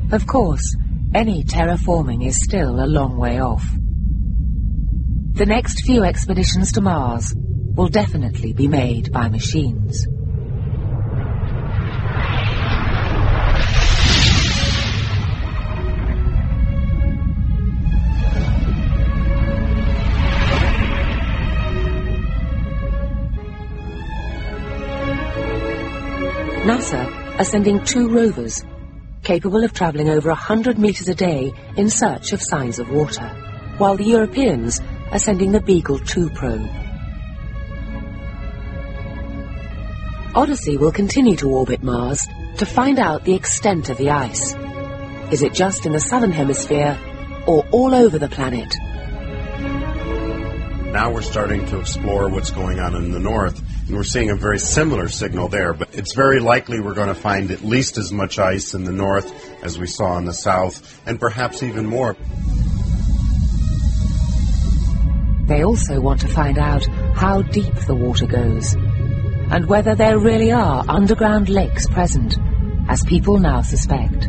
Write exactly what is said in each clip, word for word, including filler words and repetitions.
Of course, any terraforming is still a long way off. The next few expeditions to Mars will definitely be made by machines. NASA are sending two rovers, capable of travelling over one hundred metres a day in search of signs of water, while the Europeans are sending the Beagle two probe. Odyssey will continue to orbit Mars to find out the extent of the ice. Is it just in the southern hemisphere, or all over the planet? Now we're starting to explore what's going on in the north, and we're seeing a very similar signal there, but it's very likely we're going to find at least as much ice in the north as we saw in the south, and perhaps even more. They also want to find out how deep the water goes, and whether there really are underground lakes present, as people now suspect.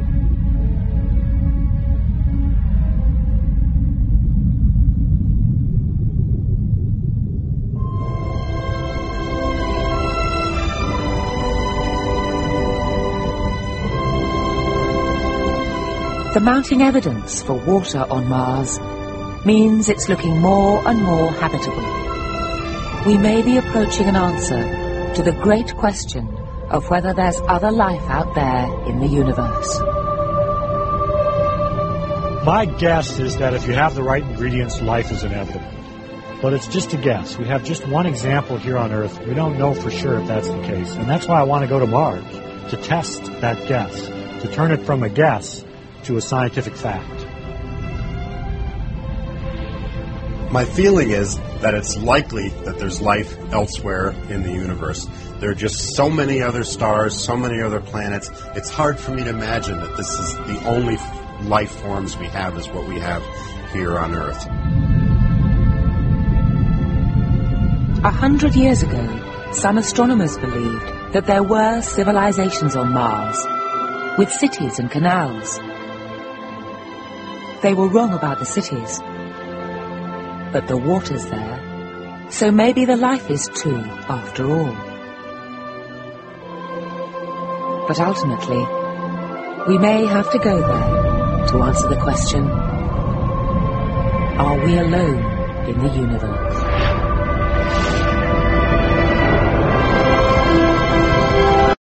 The mounting evidence for water on Mars means it's looking more and more habitable. We may be approaching an answer to the great question of whether there's other life out there in the universe. My guess is that if you have the right ingredients, life is inevitable. But it's just a guess. We have just one example here on Earth. We don't know for sure if that's the case. And that's why I want to go to Mars, to test that guess, to turn it from a guess to a scientific fact. My feeling is that it's likely that there's life elsewhere in the universe. There are just so many other stars, so many other planets. It's hard for me to imagine that this is the only life forms we have is what we have here on Earth. A hundred years ago, some astronomers believed that there were civilizations on Mars, with cities and canals. They were wrong about the cities, but the water's there, so maybe the life is too, after all. But ultimately, we may have to go there to answer the question, are we alone in the universe?